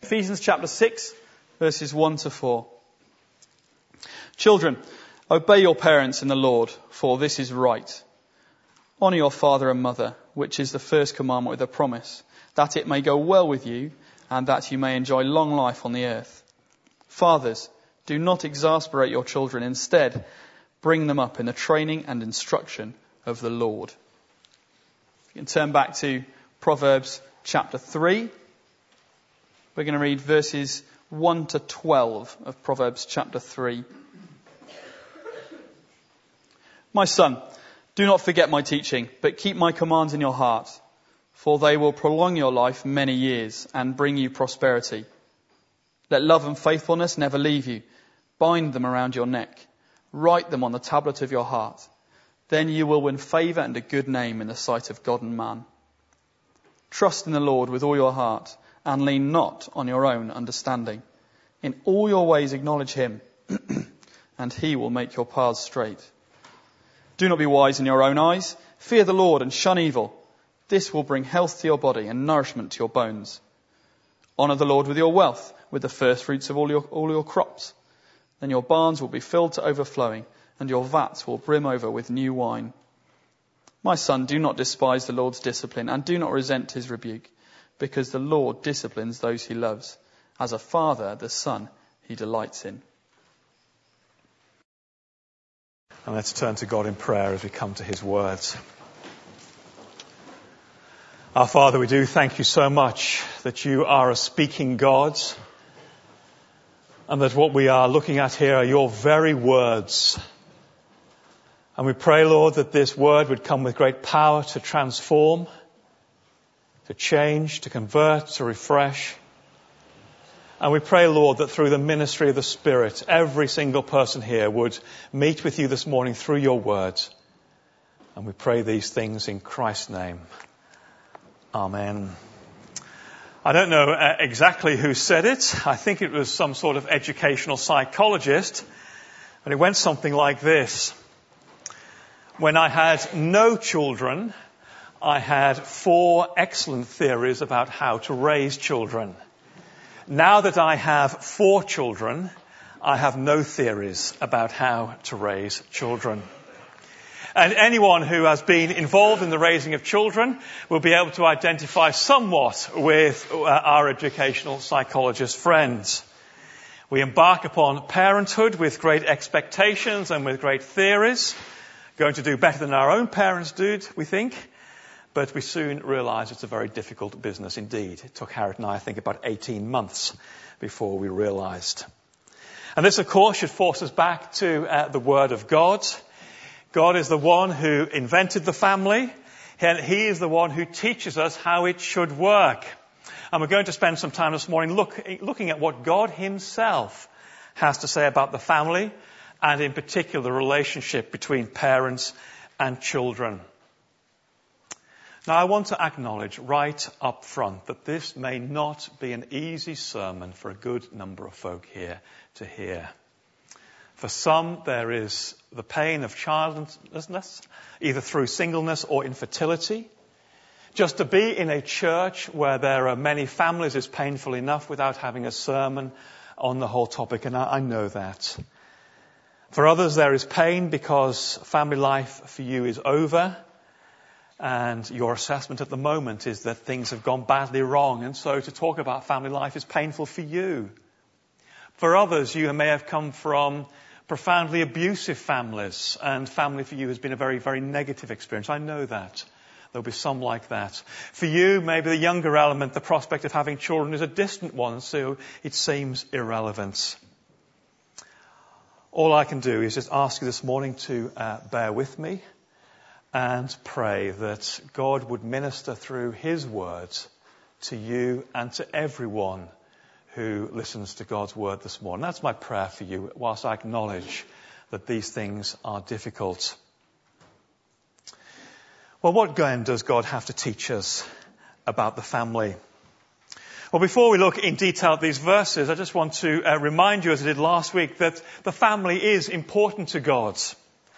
Ephesians chapter 6, verses 1 to 4. Children, obey your parents in the Lord, for this is right. Honour your father and mother, which is the first commandment with a promise, that it may go well with you, and that you may enjoy long life on the earth. Fathers, do not exasperate your children. Instead, bring them up in the training and instruction of the Lord. You can turn back to Proverbs chapter 3. We're going to read verses 1 to 12 of Proverbs chapter 3. My son, do not forget my teaching, but keep my commands in your heart, for they will prolong your life many years and bring you prosperity. Let love and faithfulness never leave you. Bind them around your neck. Write them on the tablet of your heart. Then you will win favour and a good name in the sight of God and man. Trust in the Lord with all your heart, and lean not on your own understanding. In all your ways acknowledge him, and he will make your paths straight. Do not be wise in your own eyes. Fear the Lord and shun evil. This will bring health to your body and nourishment to your bones. Honour the Lord with your wealth, with the first fruits of all your crops. Then your barns will be filled to overflowing, and your vats will brim over with new wine. My son, do not despise the Lord's discipline, and do not resent his rebuke, because the Lord disciplines those he loves. As a father, the son he delights in. And let's turn to God in prayer as we come to his words. Our Father, we do thank you so much that you are a speaking God, and that what we are looking at here are your very words. And we pray, Lord, that this word would come with great power to transform, to change, to convert, to refresh. And we pray, Lord, that through the ministry of the Spirit, every single person here would meet with you this morning through your words. And we pray these things in Christ's name. Amen. I don't know exactly who said it. I think it was some sort of educational psychologist. And it went something like this. When I had no children, I had 4 excellent theories about how to raise children. Now that I have 4 children, I have no theories about how to raise children. And anyone who has been involved in the raising of children will be able to identify somewhat with our educational psychologist friends. We embark upon parenthood with great expectations and with great theories, going to do better than our own parents did, we think. But we soon realise it's a very difficult business indeed. It took Harriet and I think, about 18 months before we realised. And this, of course, should force us back to the Word of God. God is the one who invented the family, and he is the one who teaches us how it should work. And we're going to spend some time this morning looking at what God himself has to say about the family, and in particular the relationship between parents and children. Now, I want to acknowledge right up front that this may not be an easy sermon for a good number of folk here to hear. For some, there is the pain of childlessness, either through singleness or infertility. Just to be in a church where there are many families is painful enough without having a sermon on the whole topic, and I know that. For others, there is pain because family life for you is over, and your assessment at the moment is that things have gone badly wrong, and so to talk about family life is painful for you. For others, you may have come from profoundly abusive families, and family for you has been a very, very negative experience. I know that. There'll be some like that. For you, maybe the younger element, the prospect of having children is a distant one, so it seems irrelevant. All I can do is just ask you this morning to bear with me and pray that God would minister through his words to you and to everyone who listens to God's word this morning. That's my prayer for you, whilst I acknowledge that these things are difficult. Well, what then does God have to teach us about the family? Well, before we look in detail at these verses, I just want to remind you, as I did last week, that the family is important to God.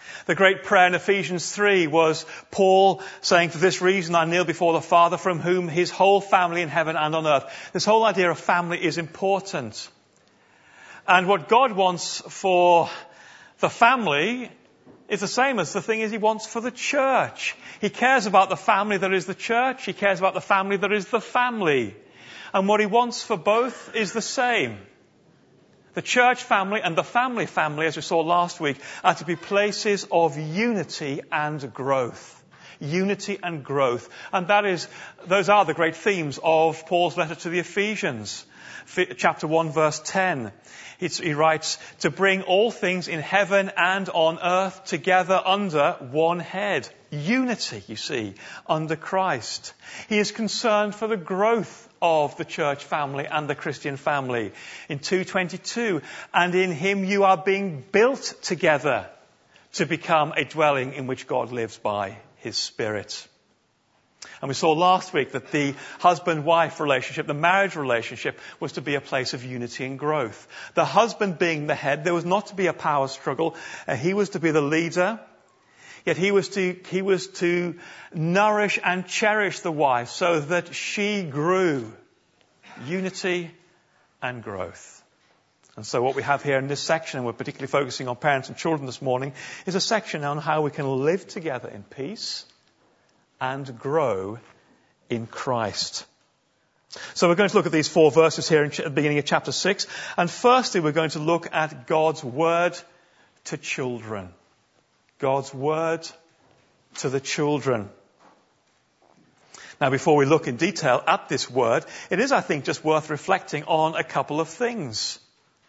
The great prayer in Ephesians 3 was Paul saying, "For this reason I kneel before the Father, from whom his whole family in heaven and on earth." This whole idea of family is important. And what God wants for the family is the same as the thing is he wants for the church. He cares about the family that is the church. He cares about the family that is the family. And what he wants for both is the same. The church family and the family, as we saw last week, are to be places of unity and growth. Unity and growth. And those are the great themes of Paul's letter to the Ephesians. Chapter 1, verse 10. He writes, "To bring all things in heaven and on earth together under one head." Unity, you see, under Christ. He is concerned for the growth of the church family and the Christian family. In 2:22, "And in him you are being built together to become a dwelling in which God lives by his Spirit." And we saw last week that the husband-wife relationship, the marriage relationship, was to be a place of unity and growth. The husband being the head, there was not to be a power struggle. He was to be the leader. Yet he was to nourish and cherish the wife so that she grew. Unity and growth. And so what we have here in this section, and we're particularly focusing on parents and children this morning, is a section on how we can live together in peace and grow in Christ. So we're going to look at these 4 verses here at the beginning of chapter 6. And firstly, we're going to look at God's word to children. God's word to the children. Now, before we look in detail at this word, it is, I think, just worth reflecting on a couple of things.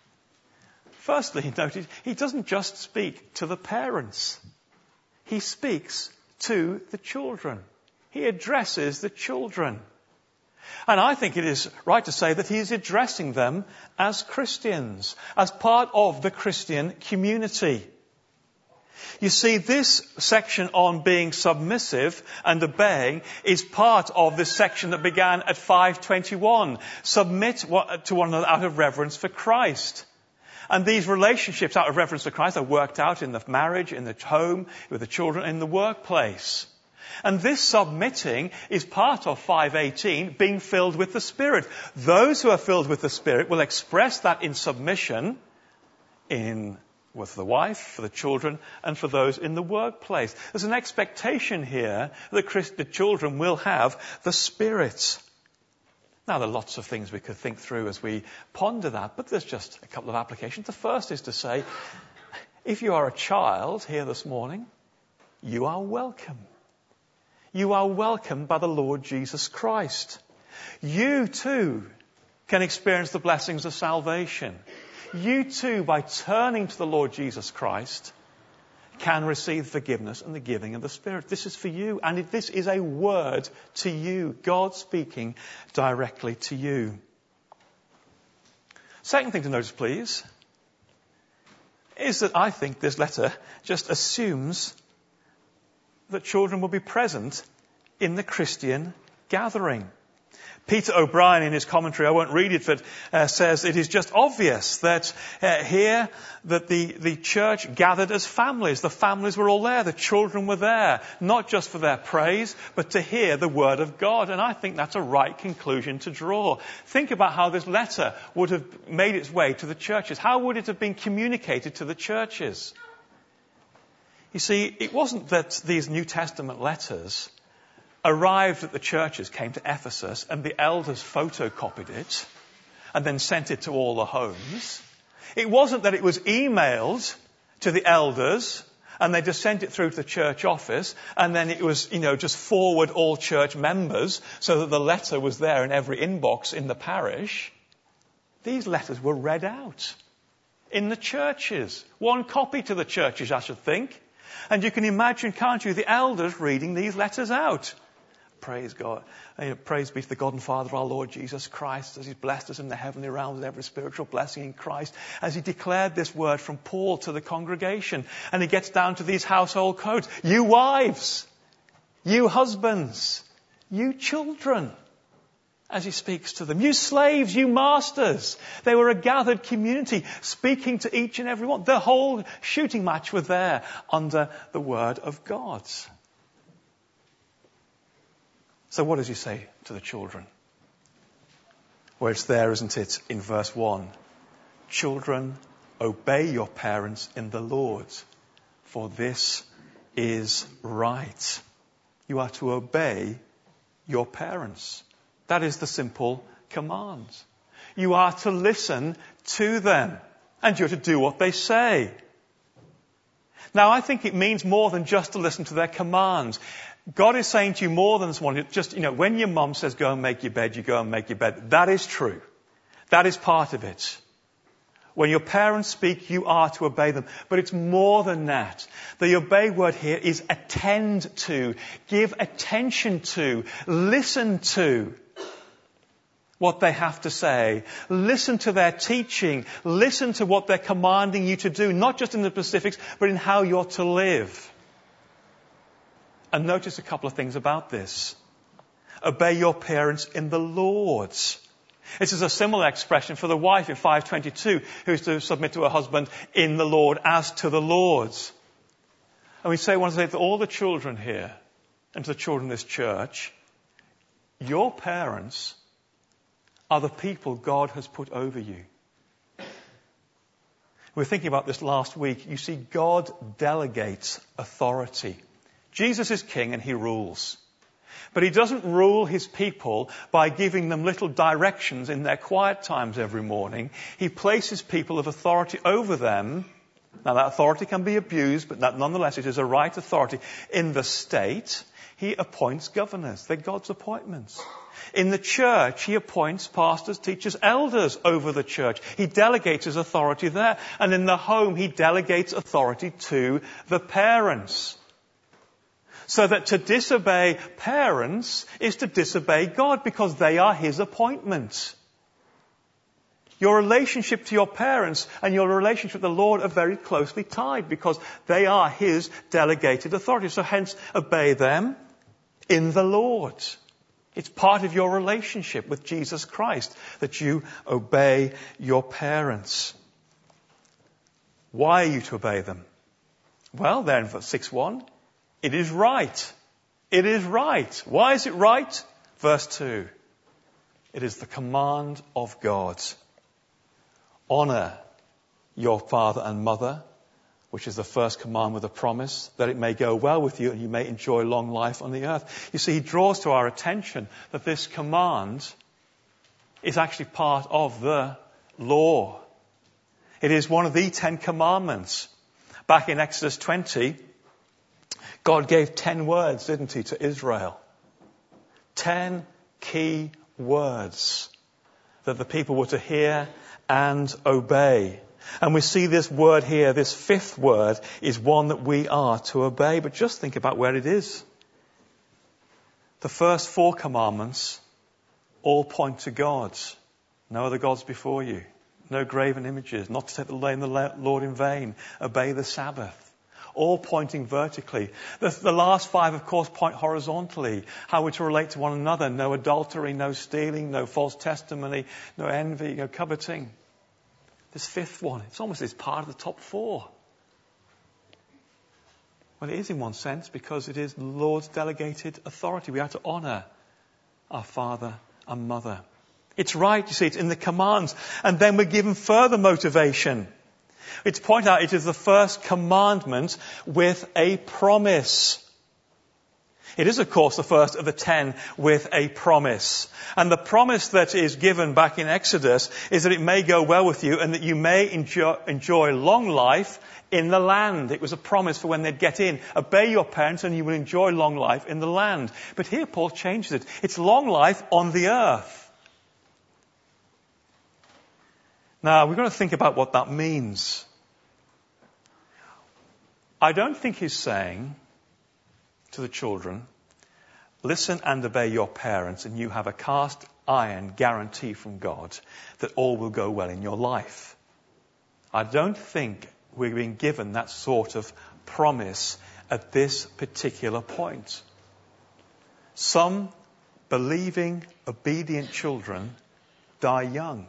Firstly, notice, he doesn't just speak to the parents. He speaks to the children. He addresses the children. And I think it is right to say that he is addressing them as Christians, as part of the Christian community. You see, this section on being submissive and obeying is part of this section that began at 5:21. Submit to one another out of reverence for Christ. And these relationships out of reverence for Christ are worked out in the marriage, in the home, with the children, in the workplace. And this submitting is part of 5:18, being filled with the Spirit. Those who are filled with the Spirit will express that in submission with the wife, for the children, and for those in the workplace. There's an expectation here that the children will have the Spirit. Now, there are lots of things we could think through as we ponder that, but there's just a couple of applications. The first is to say, if you are a child here this morning, you are welcome. You are welcomed by the Lord Jesus Christ. You too can experience the blessings of salvation. You too, by turning to the Lord Jesus Christ, can receive forgiveness and the giving of the Spirit. This is for you, and this is a word to you. God speaking directly to you. Second thing to notice, please, is that I think this letter just assumes that children will be present in the Christian gathering. Peter O'Brien, in his commentary, I won't read it, but says it is just obvious that here that the church gathered as families. The families were all there. The children were there, not just for their praise, but to hear the word of God. And I think that's a right conclusion to draw. Think about how this letter would have made its way to the churches. How would it have been communicated to the churches? You see, it wasn't that these New Testament letters arrived at the churches, came to Ephesus, and the elders photocopied it and then sent it to all the homes. It wasn't that it was emailed to the elders and they just sent it through to the church office and then it was, just forward all church members so that the letter was there in every inbox in the parish. These letters were read out in the churches. One copy to the churches, I should think. And you can imagine, can't you, the elders reading these letters out. Praise God. Praise be to the God and Father of our Lord Jesus Christ, as he's blessed us in the heavenly realms with every spiritual blessing in Christ, as he declared this word from Paul to the congregation. And he gets down to these household codes. You wives, you husbands, you children. as he speaks to them. You slaves, you masters. They were a gathered community speaking to each and every one. The whole shooting match were there under the word of God. So what does he say to the children? Well, it's there, isn't it, in verse 1. Children, obey your parents in the Lord, for this is right. You are to obey your parents. That is the simple command. You are to listen to them, and you're to do what they say. Now, I think it means more than just to listen to their commands. God is saying to you more than this one. Just, when your mum says go and make your bed, you go and make your bed. That is true. That is part of it. When your parents speak, you are to obey them. But it's more than that. The obey word here is attend to, give attention to, listen to what they have to say. Listen to their teaching. Listen to what they're commanding you to do, not just in the specifics, but in how you're to live. And notice a couple of things about this. Obey your parents in the Lord. This is a similar expression for the wife in 5:22, who is to submit to her husband in the Lord as to the Lord. And we want to say to all the children here and to the children in this church, your parents are the people God has put over you. We were thinking about this last week. You see, God delegates authority. Jesus is king and he rules. But he doesn't rule his people by giving them little directions in their quiet times every morning. He places people of authority over them. Now that authority can be abused, but nonetheless it is a right authority. In the state, he appoints governors. They're God's appointments. In the church, he appoints pastors, teachers, elders over the church. He delegates his authority there. And in the home, he delegates authority to the parents. So that to disobey parents is to disobey God, because they are his appointment. Your relationship to your parents and your relationship with the Lord are very closely tied, because they are his delegated authority. So hence, obey them in the Lord. It's part of your relationship with Jesus Christ that you obey your parents. Why are you to obey them? Well, there in verse 6:1, it is right. It is right. Why is it right? Verse 2, it is the command of God. Honor your father and mother, which is the first command with a promise, that it may go well with you and you may enjoy long life on the earth. You see, he draws to our attention that this command is actually part of the law. It is one of the 10 commandments. Back in Exodus 20, God gave 10 words, didn't he, to Israel? 10 key words that the people were to hear and obey. And we see this word here, this 5th word, is one that we are to obey. But just think about where it is. The first 4 commandments all point to God. No other gods before you. No graven images. Not to take the name of the Lord in vain. Obey the Sabbath. All pointing vertically. The last 5, of course, point horizontally. How we're to relate to one another. No adultery, no stealing, no false testimony, no envy, no coveting. This 5th one, it's almost as part of the top 4. Well, it is in one sense, because it is the Lord's delegated authority. We are to honour our father and mother. It's right, you see, it's in the commands. And then we're given further motivation. It's pointed out it is the first commandment with a promise. It is, of course, the first of the 10 with a promise. And the promise that is given back in Exodus is that it may go well with you and that you may enjoy long life in the land. It was a promise for when they'd get in. Obey your parents and you will enjoy long life in the land. But here Paul changes it. It's long life on the earth. Now, we've got to think about what that means. I don't think he's saying to the children, listen and obey your parents and you have a cast iron guarantee from God that all will go well in your life. I don't think we're being given that sort of promise at this particular point. Some believing, obedient children die young.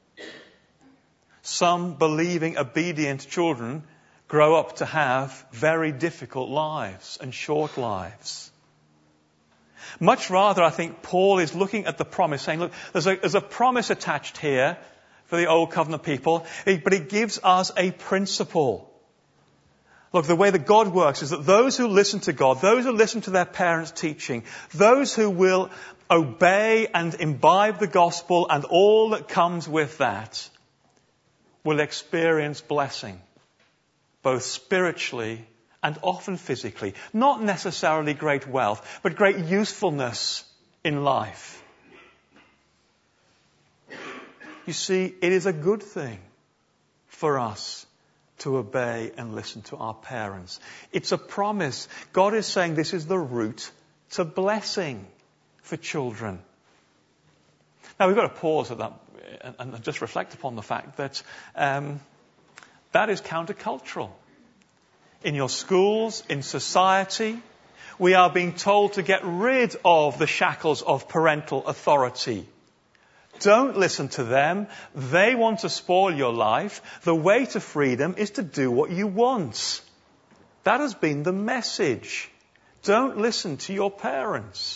Some believing, obedient children grow up to have very difficult lives and short lives. Much rather, I think Paul is looking at the promise, saying, look, there's a promise attached here for the Old Covenant people, but it gives us a principle. Look, the way that God works is that those who listen to God, those who listen to their parents' teaching, those who will obey and imbibe the gospel and all that comes with that, will experience blessing, both spiritually and often physically. Not necessarily great wealth, but great usefulness in life. You see, it is a good thing for us to obey and listen to our parents. It's a promise. God is saying this is the route to blessing for children. Now we've got to pause at that and just reflect upon the fact that that is countercultural. In your schools, in society, we are being told to get rid of the shackles of parental authority. Don't listen to them. They want to spoil your life. The way to freedom is to do what you want. That has been the message. Don't listen to your parents.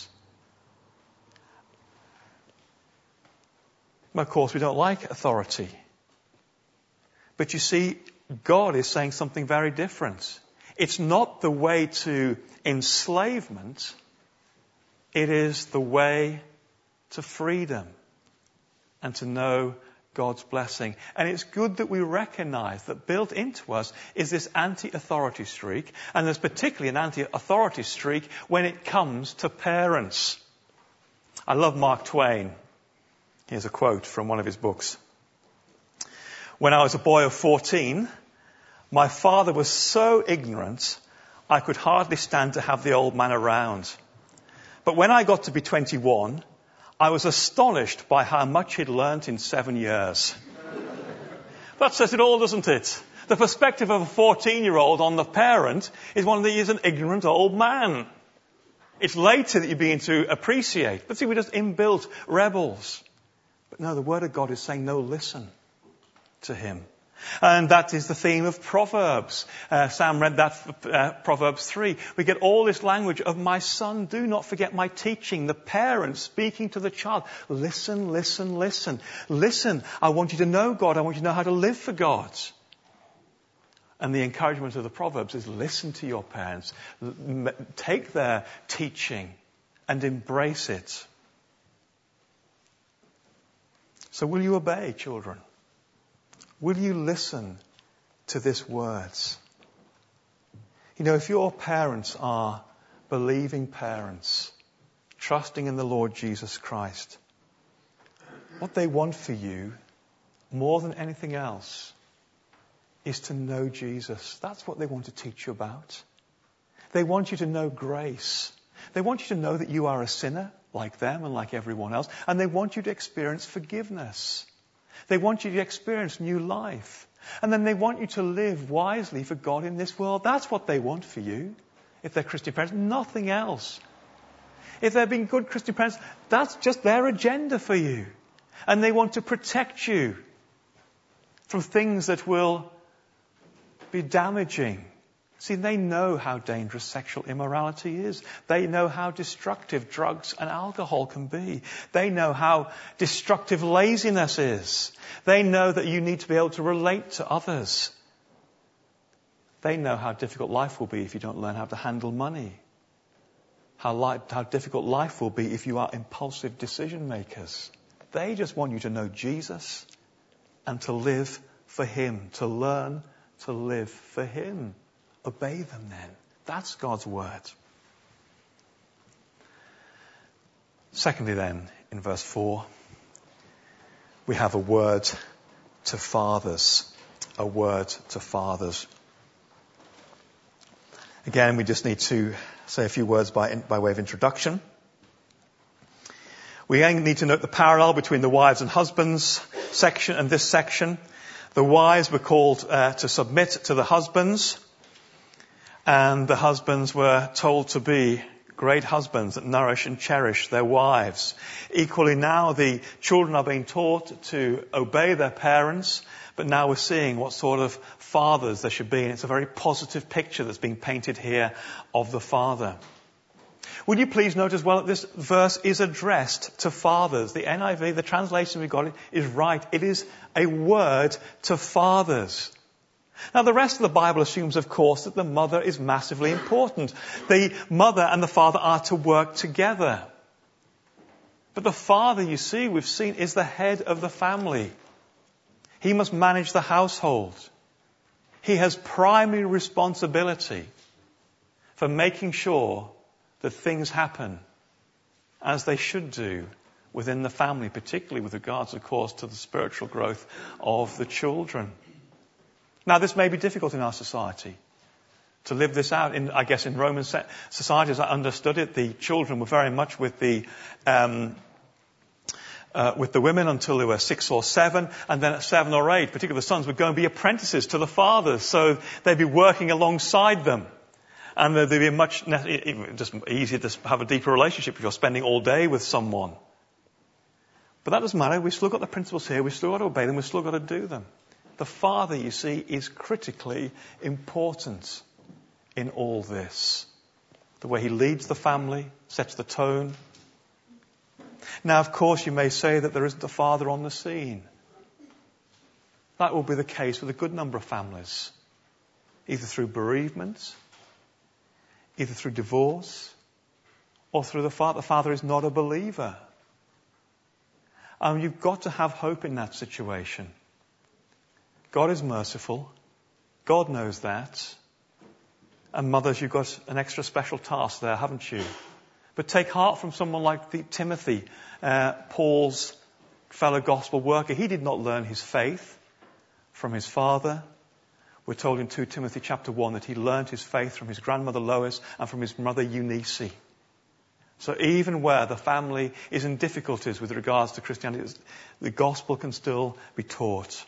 Of course, we don't like authority. But you see, God is saying something very different. It's not the way to enslavement. It is the way to freedom and to know God's blessing. And it's good that we recognize that built into us is this anti-authority streak. And there's particularly an anti-authority streak when it comes to parents. I love Mark Twain. Here's a quote from one of his books. When I was a boy of 14, my father was so ignorant I could hardly stand to have the old man around. But when I got to be 21, I was astonished by how much he'd learnt in 7 years. That says it all, doesn't it? The perspective of a 14-year-old on the parent is one that he's an ignorant old man. It's later that you begin to appreciate. But see, we're just inbuilt rebels. But no, the Word of God is saying, no, listen to him. And that is the theme of Proverbs. Sam read that, Proverbs 3. We get all this language of, my son, do not forget my teaching. The parent speaking to the child. Listen, listen, listen. Listen, I want you to know God. I want you to know how to live for God. And the encouragement of the Proverbs is listen to your parents. Take their teaching and embrace it. So will you obey, children? Will you listen to these words? You know, if your parents are believing parents, trusting in the Lord Jesus Christ, what they want for you, more than anything else, is to know Jesus. That's what they want to teach you about. They want you to know grace. They want you to know that you are a sinner, like them and like everyone else. And they want you to experience forgiveness. They want you to experience new life. And then they want you to live wisely for God in this world. That's what they want for you. If they're Christian parents, nothing else. If they're being good Christian parents, that's just their agenda for you. And they want to protect you from things that will be damaging. See, they know how dangerous sexual immorality is. They know how destructive drugs and alcohol can be. They know how destructive laziness is. They know that you need to be able to relate to others. They know how difficult life will be if you don't learn how to handle money. How difficult life will be if you are impulsive decision makers. They just want you to know Jesus and to live for him, to learn to live for him. Obey them then. That's God's word. Secondly then, in verse 4, we have a word to fathers. A word to fathers. Again, we just need to say a few words by way of introduction. We need to note the parallel between the wives and husbands section and this section. The wives were called to submit to the husbands. And the husbands were told to be great husbands that nourish and cherish their wives. Equally now, the children are being taught to obey their parents, but now we're seeing what sort of fathers there should be, and it's a very positive picture that's being painted here of the father. Would you please note as well that this verse is addressed to fathers. The NIV, the translation we've got, is right. It is a word to fathers. Now, the rest of the Bible assumes, of course, that the mother is massively important. The mother and the father are to work together. But the father, you see, we've seen, is the head of the family. He must manage the household. He has primary responsibility for making sure that things happen as they should do within the family, particularly with regards, of course, to the spiritual growth of the children. Now, this may be difficult in our society to live this out. I guess in Roman society, as I understood it, the children were very much with the women until they were 6 or 7, and then at 7 or 8, particularly the sons would go and be apprentices to the fathers, so they'd be working alongside them. And they'd be much just easier to have a deeper relationship if you're spending all day with someone. But that doesn't matter. We've still got the principles here. We've still got to obey them. We've still got to do them. The father, you see, is critically important in all this. The way he leads the family, sets the tone. Now, of course, you may say that there isn't a father on the scene. That will be the case with a good number of families, either through bereavement, either through divorce, or through the father. The father is not a believer. And you've got to have hope in that situation. God is merciful. God knows that. And mothers, you've got an extra special task there, haven't you? But take heart from someone like Timothy, Paul's fellow gospel worker. He did not learn his faith from his father. We're told in 2 Timothy chapter 1 that he learned his faith from his grandmother Lois and from his mother Eunice. So even where the family is in difficulties with regards to Christianity, the gospel can still be taught.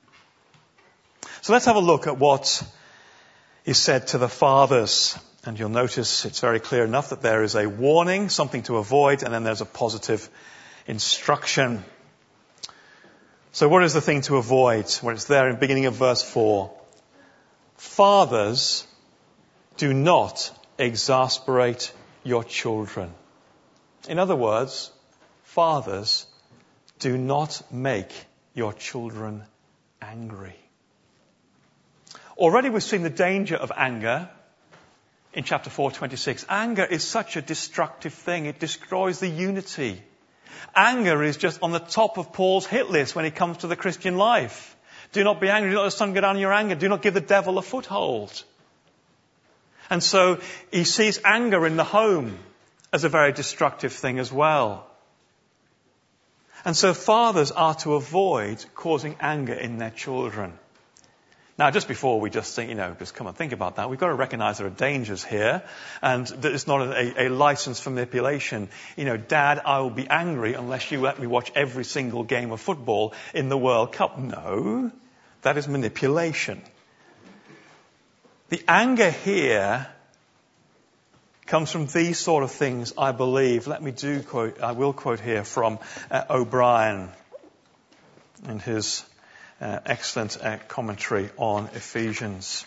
So let's have a look at what is said to the fathers. And you'll notice it's very clear enough that there is a warning, something to avoid, and then there's a positive instruction. So what is the thing to avoid? Well, it's there in the beginning of verse 4. Fathers, do not exasperate your children. In other words, fathers, do not make your children angry. Already we've seen the danger of anger in chapter 4:26. Anger is such a destructive thing. It destroys the unity. Anger is just on the top of Paul's hit list when it comes to the Christian life. Do not be angry. Do not let the sun go down in your anger. Do not give the devil a foothold. And so he sees anger in the home as a very destructive thing as well. And so fathers are to avoid causing anger in their children. Now, just before we just think, just come and think about that, we've got to recognize there are dangers here, and that it's not a license for manipulation. Dad, I will be angry unless you let me watch every single game of football in the World Cup. No, that is manipulation. The anger here comes from these sort of things, I believe. I will quote here from O'Brien in his excellent commentary on Ephesians.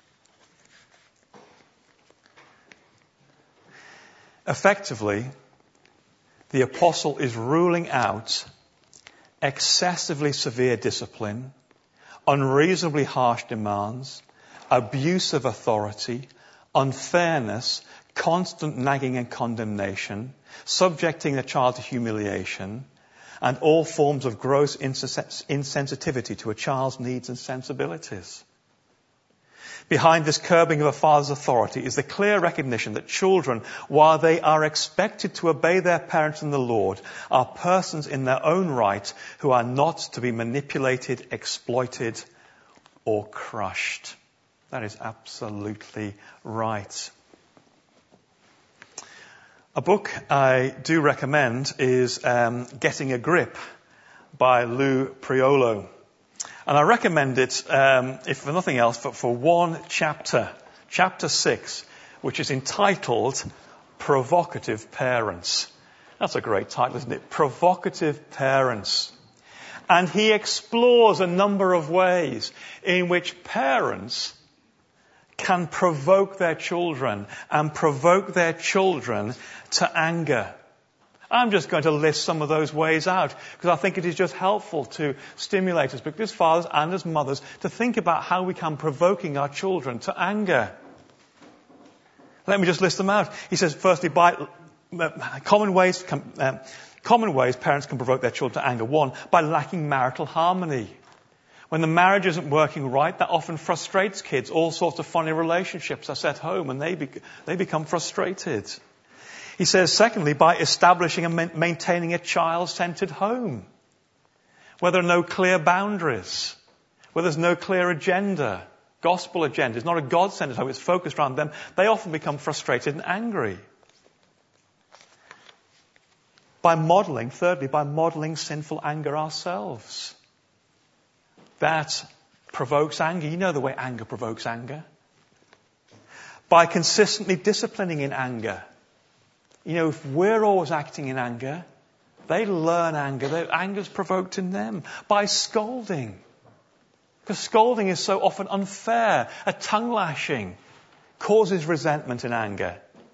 Effectively, the apostle is ruling out excessively severe discipline, unreasonably harsh demands, abuse of authority, unfairness, constant nagging and condemnation, subjecting a child to humiliation, and all forms of gross insensitivity to a child's needs and sensibilities. Behind this curbing of a father's authority is the clear recognition that children, while they are expected to obey their parents in the Lord, are persons in their own right who are not to be manipulated, exploited, or crushed. That is absolutely right. A book I do recommend is Getting a Grip by Lou Priolo. And I recommend it, if for nothing else, for one chapter, chapter 6, which is entitled Provocative Parents. That's a great title, isn't it? Provocative Parents. And he explores a number of ways in which parents can provoke their children and provoke their children to anger. I'm just going to list some of those ways out because I think it is just helpful to stimulate us, both as fathers and as mothers, to think about how we can provoking our children to anger. Let me just list them out. He says, firstly, by common ways parents can provoke their children to anger. One, by lacking marital harmony. When the marriage isn't working right, that often frustrates kids. All sorts of funny relationships are set home and they become frustrated. He says, secondly, by establishing and maintaining a child-centered home, where there are no clear boundaries, where there's no clear agenda, gospel agenda. It's not a God-centered home, it's focused around them. They often become frustrated and angry. Thirdly, by modeling sinful anger ourselves. That provokes anger. You know the way anger provokes anger. By consistently disciplining in anger. You know, if we're always acting in anger, they learn anger. Their anger's provoked in them. By scolding. Because scolding is so often unfair. A tongue lashing causes resentment and anger.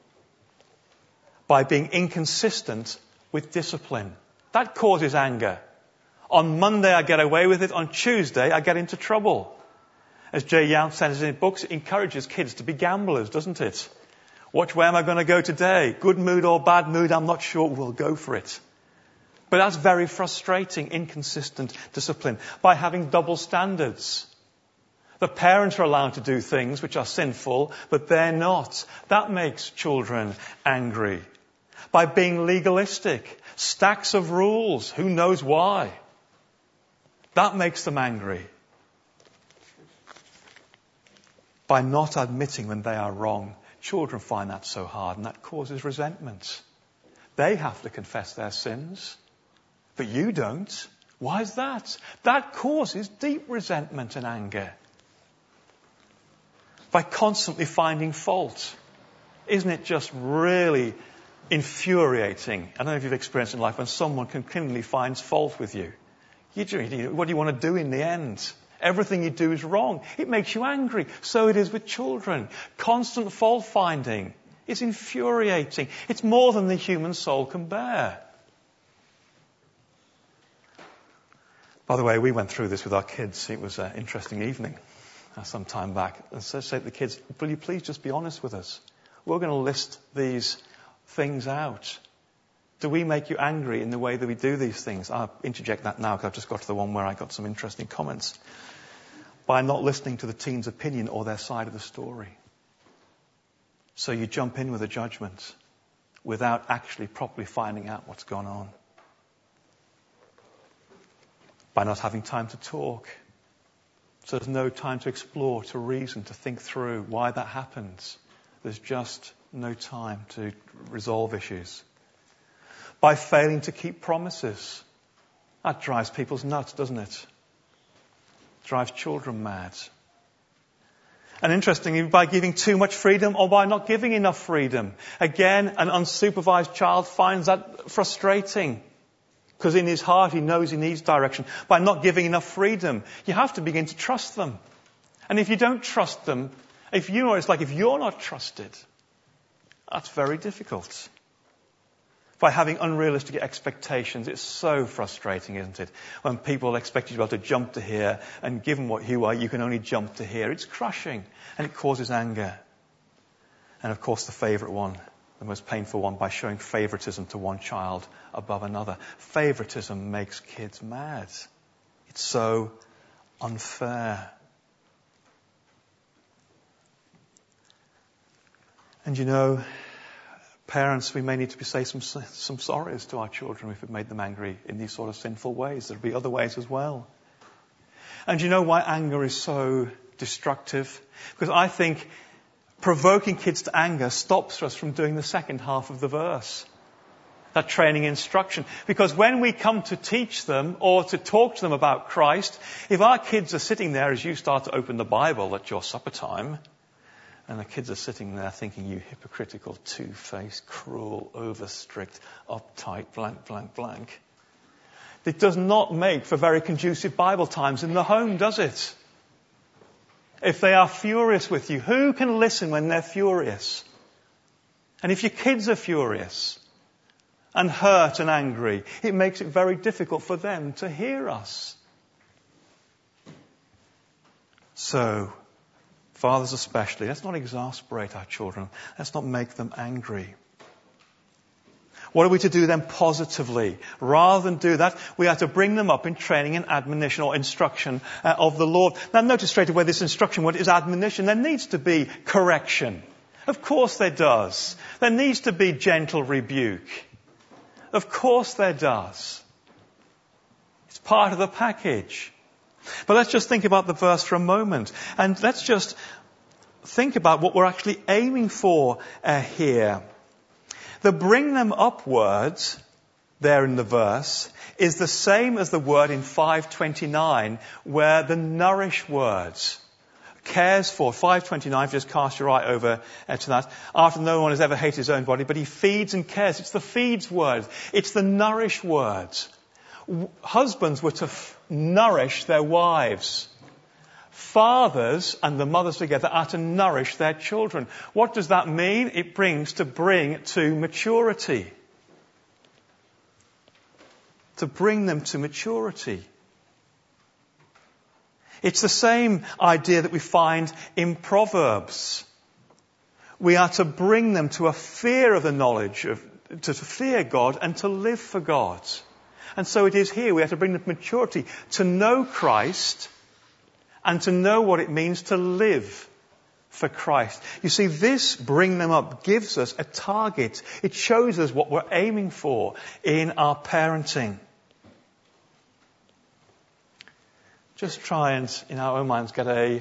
By being inconsistent with discipline. That causes anger. On Monday I get away with it. On Tuesday I get into trouble. As Jay Young says in his books, it encourages kids to be gamblers, doesn't it? Watch where am I going to go today? Good mood or bad mood, I'm not sure. We'll go for it. But that's very frustrating, inconsistent discipline. By having double standards. The parents are allowed to do things which are sinful, but they're not. That makes children angry. By being legalistic. Stacks of rules. Who knows why? That makes them angry. By not admitting when they are wrong. Children find that so hard, and that causes resentment. They have to confess their sins, but you don't. Why is that? That causes deep resentment and anger. By constantly finding fault. Isn't it just really infuriating? I don't know if you've experienced in life when someone continually finds fault with you. What do you want to do in the end? Everything you do is wrong. It makes you angry. So it is with children. Constant fault finding is infuriating. It's more than the human soul can bear. By the way, we went through this with our kids. It was an interesting evening some time back. I said to the kids, will you please just be honest with us? We're going to list these things out. Do we make you angry in the way that we do these things? I'll interject that now because I've just got to the one where I got some interesting comments. By not listening to the teen's opinion or their side of the story. So you jump in with a judgment without actually properly finding out what's gone on. By not having time to talk. So there's no time to explore, to reason, to think through why that happens. There's just no time to resolve issues. By failing to keep promises. That drives people's nuts, doesn't it? Drives children mad. And interestingly, by giving too much freedom or by not giving enough freedom. Again, an unsupervised child finds that frustrating. Because in his heart he knows he needs direction. By not giving enough freedom, you have to begin to trust them. And if you don't trust them, it's like if you're not trusted, that's very difficult. By having unrealistic expectations. It's so frustrating, isn't it? When people expect you to be able to jump to here, and given what you are, you can only jump to here. It's crushing, and it causes anger. And of course, the favourite one, the most painful one, by showing favouritism to one child above another. Favouritism makes kids mad. It's so unfair. And you know, parents, we may need to say some sorries to our children if we've made them angry in these sort of sinful ways. There'll be other ways as well. And you know why anger is so destructive? Because I think provoking kids to anger stops us from doing the second half of the verse. That training instruction. Because when we come to teach them or to talk to them about Christ, if our kids are sitting there as you start to open the Bible at your supper time, And the kids are sitting there thinking, you hypocritical, two-faced, cruel, over-strict, uptight, blank, blank, blank. It does not make for very conducive Bible times in the home, does it? If they are furious with you, who can listen when they're furious? And if your kids are furious and hurt and angry, it makes it very difficult for them to hear us. So, fathers especially, let's not exasperate our children. Let's not make them angry. What are we to do then positively? Rather than do that, we are to bring them up in training and admonition or instruction of the Lord. Now notice straight away this instruction, what is admonition? There needs to be correction. Of course there does. There needs to be gentle rebuke. Of course there does. It's part of the package. But let's just think about the verse for a moment. And let's just think about what we're actually aiming for here. The bring them up words there in the verse is the same as the word in 5:29 where the nourish words cares for. 5:29, just cast your eye over to that. After no one has ever hated his own body, but he feeds and cares. It's the feeds word. It's the nourish words. Husbands were to nourish their wives. Fathers and the mothers together are to nourish their children. What does that mean? It brings to bring to maturity. To bring them to maturity. It's the same idea that we find in Proverbs. We are to bring them to a fear of the knowledge of, to fear God and to live for God. And so it is here. We have to bring them to maturity, to know Christ and to know what it means to live for Christ. You see, this bring them up gives us a target. It shows us what we're aiming for in our parenting. Just try and, in our own minds, get an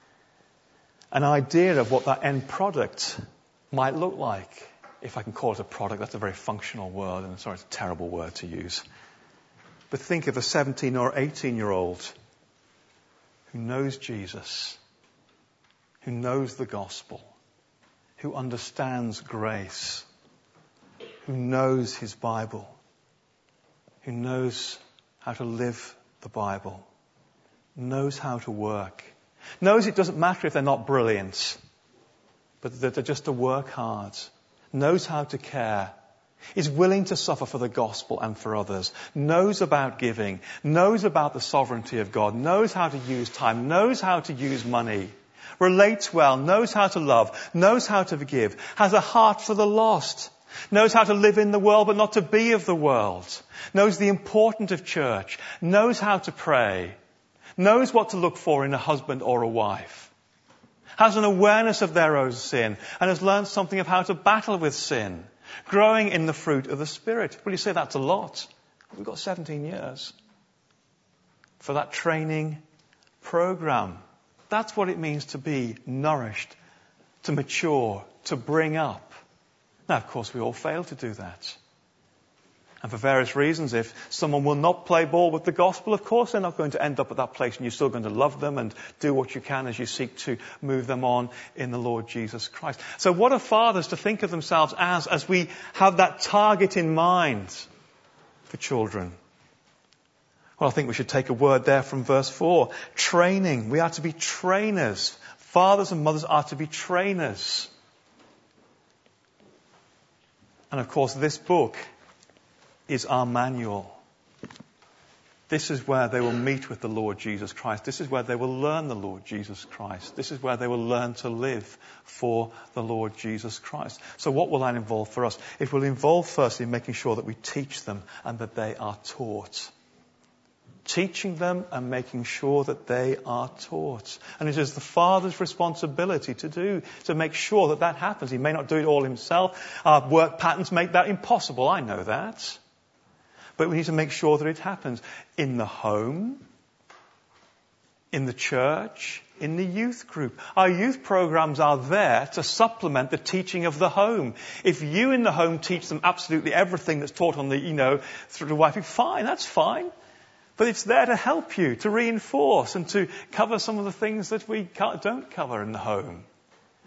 idea of what that end product might look like. If I can call it a product, that's a very functional word, and I'm sorry, it's a terrible word to use. But think of a 17 or 18-year-old who knows Jesus, who knows the gospel, who understands grace, who knows his Bible, who knows how to live the Bible, knows how to work, knows it doesn't matter if they're not brilliant, but that they're just to work hard, knows how to care, is willing to suffer for the gospel and for others, knows about giving, knows about the sovereignty of God, knows how to use time, knows how to use money, relates well, knows how to love, knows how to forgive, has a heart for the lost, knows how to live in the world but not to be of the world, knows the importance of church, knows how to pray, knows what to look for in a husband or a wife, has an awareness of their own sin and has learned something of how to battle with sin, growing in the fruit of the Spirit. Well, you say that's a lot. We've got 17 years for that training program. That's what it means to be nourished, to mature, to bring up. Now, of course, we all fail to do that. And for various reasons, if someone will not play ball with the gospel, of course they're not going to end up at that place, and you're still going to love them and do what you can as you seek to move them on in the Lord Jesus Christ. So what are fathers to think of themselves as we have that target in mind for children? Well, I think we should take a word there from verse 4. Training. We are to be trainers. Fathers and mothers are to be trainers. And of course, this book is our manual. This is where they will meet with the Lord Jesus Christ. This is where they will learn the Lord Jesus Christ. This is where they will learn to live for the Lord Jesus Christ. So what will that involve for us? It will involve firstly making sure that we teach them and that they are taught. Teaching them and making sure that they are taught. And it is the father's responsibility to make sure that that happens. He may not do it all himself. Our work patterns make that impossible. I know that. But we need to make sure that it happens in the home, in the church, in the youth group. Our youth programs are there to supplement the teaching of the home. If you in the home teach them absolutely everything that's taught on the, through the wife, fine, that's fine. But it's there to help you, to reinforce and to cover some of the things that we don't cover in the home.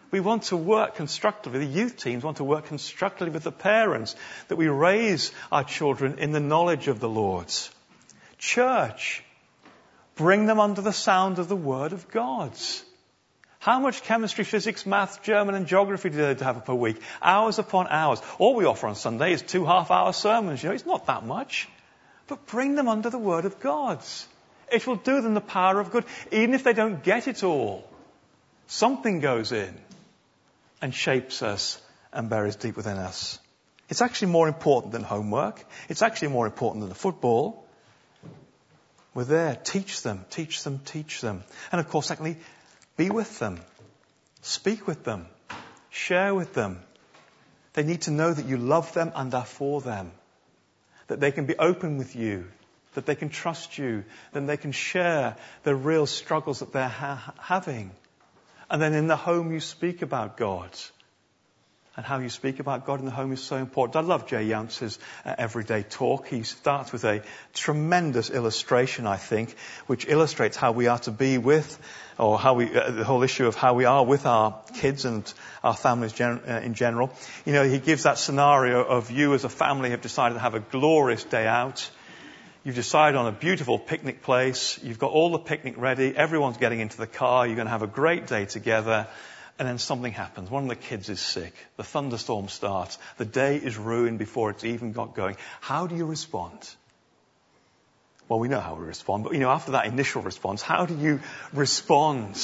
We want to work constructively. The youth teams want to work constructively with the parents, that we raise our children in the knowledge of the Lord. Church, bring them under the sound of the Word of God. How much chemistry, physics, math, German and geography do they have per week? Hours upon hours. All we offer on Sunday is 2 half-hour sermons. It's not that much. But bring them under the Word of God. It will do them the power of good. Even if they don't get it all, something goes in and shapes us and buries deep within us. It's actually more important than homework. It's actually more important than the football. We're there. Teach them, teach them, teach them. And of course, secondly, be with them. Speak with them. Share with them. They need to know that you love them and are for them. That they can be open with you. That they can trust you. That they can share the real struggles that they're having. And then in the home you speak about God. And how you speak about God in the home is so important. I love Jay Younce's everyday talk. He starts with a tremendous illustration, I think, which illustrates how we are to be with, or how we, the whole issue of how we are with our kids and our families in general. You know, he gives that scenario of you as a family have decided to have a glorious day out. You've decided on a beautiful picnic place. You've got all the picnic ready. Everyone's getting into the car. You're going to have a great day together. And then something happens. One of the kids is sick. The thunderstorm starts. The day is ruined before it's even got going. How do you respond? Well, we know how we respond. But, after that initial response, how do you respond?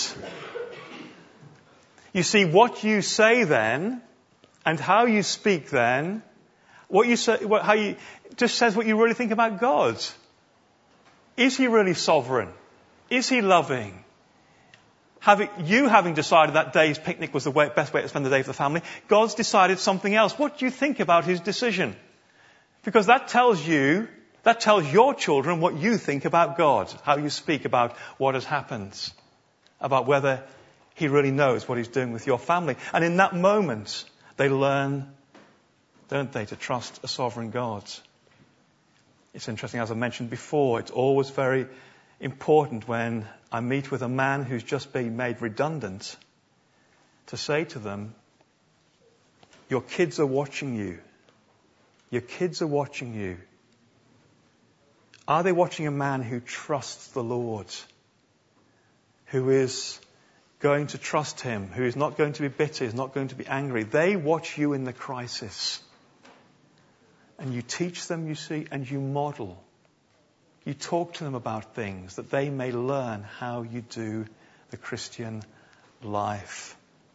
You see, what you say then and how you speak then, what you say, how you just says what you really think about God. Is He really sovereign? Is He loving? Having decided that day's picnic was the best way to spend the day for the family, God's decided something else. What do you think about His decision? Because that tells your children what you think about God, how you speak about what has happened, about whether He really knows what He's doing with your family. And in that moment, they learn, don't they, to trust a sovereign God. It's interesting, as I mentioned before, it's always very important when I meet with a man who's just been made redundant to say to them, your kids are watching you. Your kids are watching you. Are they watching a man who trusts the Lord? Who is going to trust Him? Who is not going to be bitter? Is not going to be angry? They watch you in the crisis. And you teach them, you see, and you model. You talk to them about things that they may learn how you do the Christian life.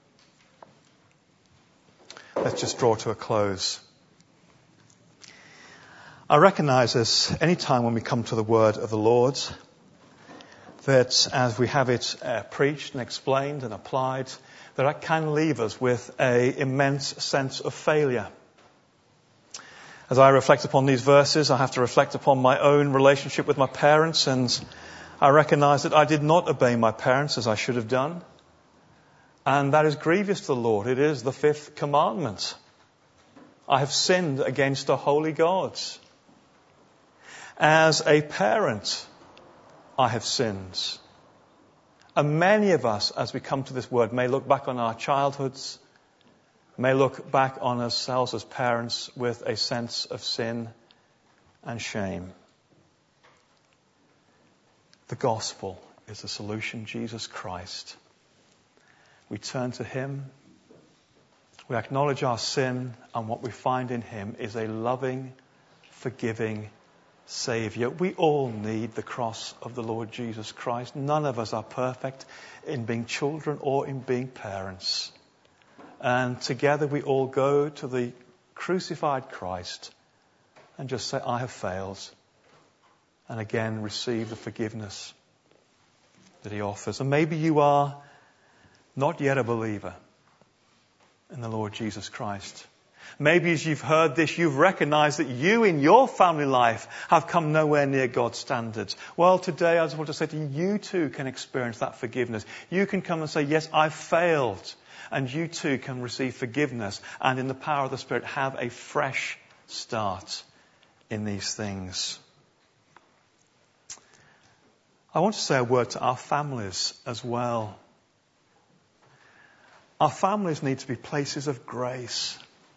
Let's just draw to a close. I recognize this any time when we come to the word of the Lord, that as we have it preached and explained and applied, that it can leave us with an immense sense of failure. As I reflect upon these verses, I have to reflect upon my own relationship with my parents, and I recognize that I did not obey my parents as I should have done. And that is grievous to the Lord. It is the 5th commandment. I have sinned against a holy God. As a parent, I have sinned. And many of us, as we come to this word, may look back on our childhoods, may look back on ourselves as parents with a sense of sin and shame. The gospel is the solution, Jesus Christ. We turn to Him, we acknowledge our sin, and what we find in Him is a loving, forgiving Saviour. We all need the cross of the Lord Jesus Christ. None of us are perfect in being children or in being parents. And together we all go to the crucified Christ and just say, I have failed. And again receive the forgiveness that He offers. And maybe you are not yet a believer in the Lord Jesus Christ. Maybe as you've heard this, you've recognized that you in your family life have come nowhere near God's standards. Well, today I just want to say to you, you too can experience that forgiveness. You can come and say, yes, I've failed. And you too can receive forgiveness and in the power of the Spirit have a fresh start in these things. I want to say a word to our families as well. Our families need to be places of grace.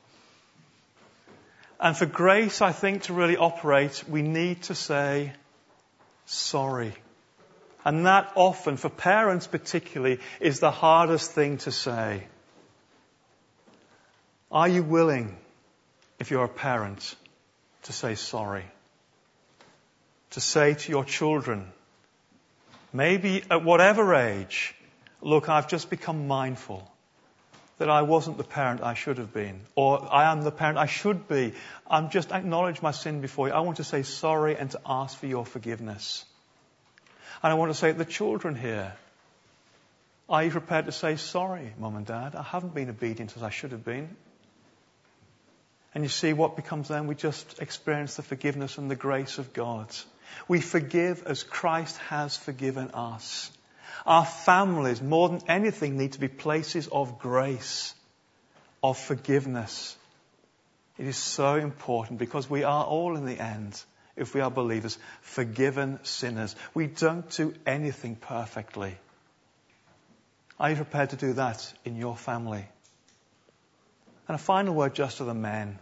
And for grace, I think, to really operate, we need to say sorry. And that often, for parents particularly, is the hardest thing to say. Are you willing, if you're a parent, to say sorry? To say to your children, maybe at whatever age, look, I've just become mindful that I wasn't the parent I should have been, or I am the parent I should be. I'm just acknowledge my sin before you. I want to say sorry and to ask for your forgiveness. And I want to say to the children here, are you prepared to say sorry, Mum and Dad? I haven't been obedient as I should have been. And you see what becomes then? We just experience the forgiveness and the grace of God. We forgive as Christ has forgiven us. Our families, more than anything, need to be places of grace, of forgiveness. It is so important because we are all in the end, if we are believers, forgiven sinners. We don't do anything perfectly. Are you prepared to do that in your family? And a final word just to the men.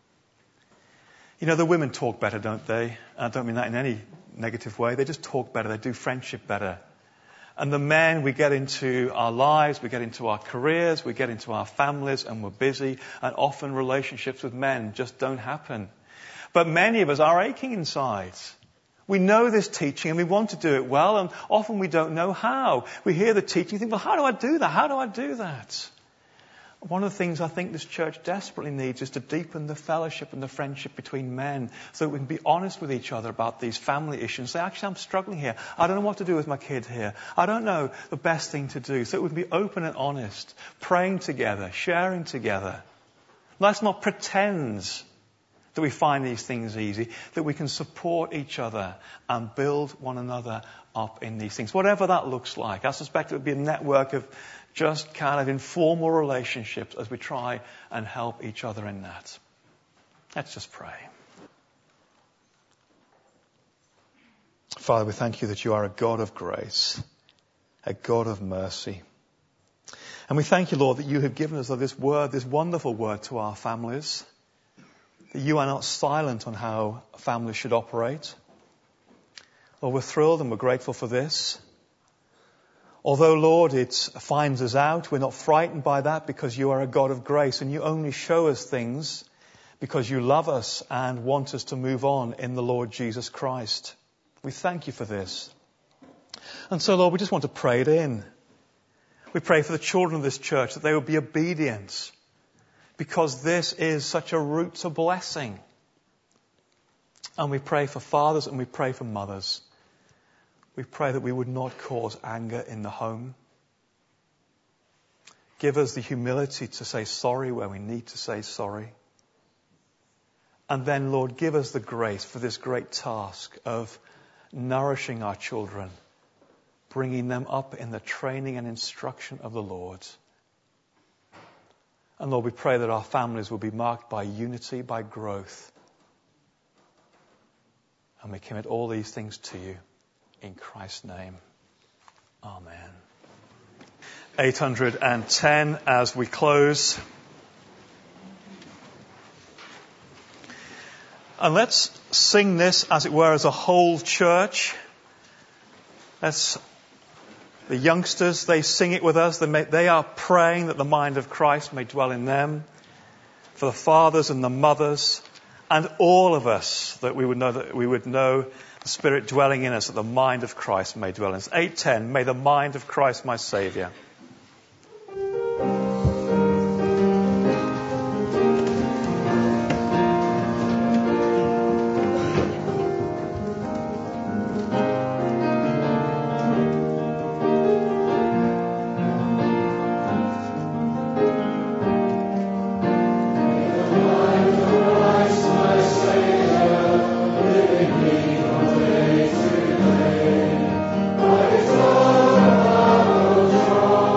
You know, the women talk better, don't they? I don't mean that in any negative way. They just talk better. They do friendship better. And the men, we get into our lives, we get into our careers, we get into our families, and we're busy. And often relationships with men just don't happen. But many of us are aching inside. We know this teaching and we want to do it well, and often we don't know how. We hear the teaching and think, well, how do I do that? How do I do that? One of the things I think this church desperately needs is to deepen the fellowship and the friendship between men so that we can be honest with each other about these family issues and say, actually, I'm struggling here. I don't know what to do with my kid here. I don't know the best thing to do. So that we can be open and honest, praying together, sharing together. Let's not pretend that we find these things easy, that we can support each other and build one another up in these things. Whatever that looks like. I suspect it would be a network of just kind of informal relationships as we try and help each other in that. Let's just pray. Father, we thank you that you are a God of grace, a God of mercy. And we thank you, Lord, that you have given us this word, this wonderful word to our families, that you are not silent on how families should operate. Lord, we're thrilled and we're grateful for this. Although, Lord, it finds us out, we're not frightened by that because you are a God of grace and you only show us things because you love us and want us to move on in the Lord Jesus Christ. We thank you for this. And so, Lord, we just want to pray it in. We pray for the children of this church that they will be obedient because this is such a route to blessing. And we pray for fathers and we pray for mothers. We pray that we would not cause anger in the home. Give us the humility to say sorry where we need to say sorry. And then, Lord, give us the grace for this great task of nourishing our children, bringing them up in the training and instruction of the Lord. And Lord, we pray that our families will be marked by unity, by growth. And we commit all these things to you. In Christ's name, amen. 810 as we close. And let's sing this, as it were, as a whole church. The youngsters, they sing it with us. They are praying that the mind of Christ may dwell in them. For the fathers and the mothers and all of us, that we would know the Spirit dwelling in us, that the mind of Christ may dwell in us. 8:10, may the mind of Christ my Saviour. Thank you.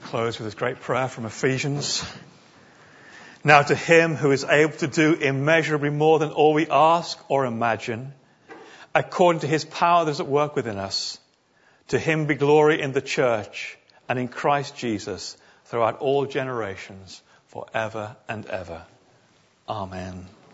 Close with this great prayer from Ephesians. Now to him who is able to do immeasurably more than all we ask or imagine, according to his power that is at work within us, to him be glory in the church and in Christ Jesus throughout all generations, forever and ever. Amen.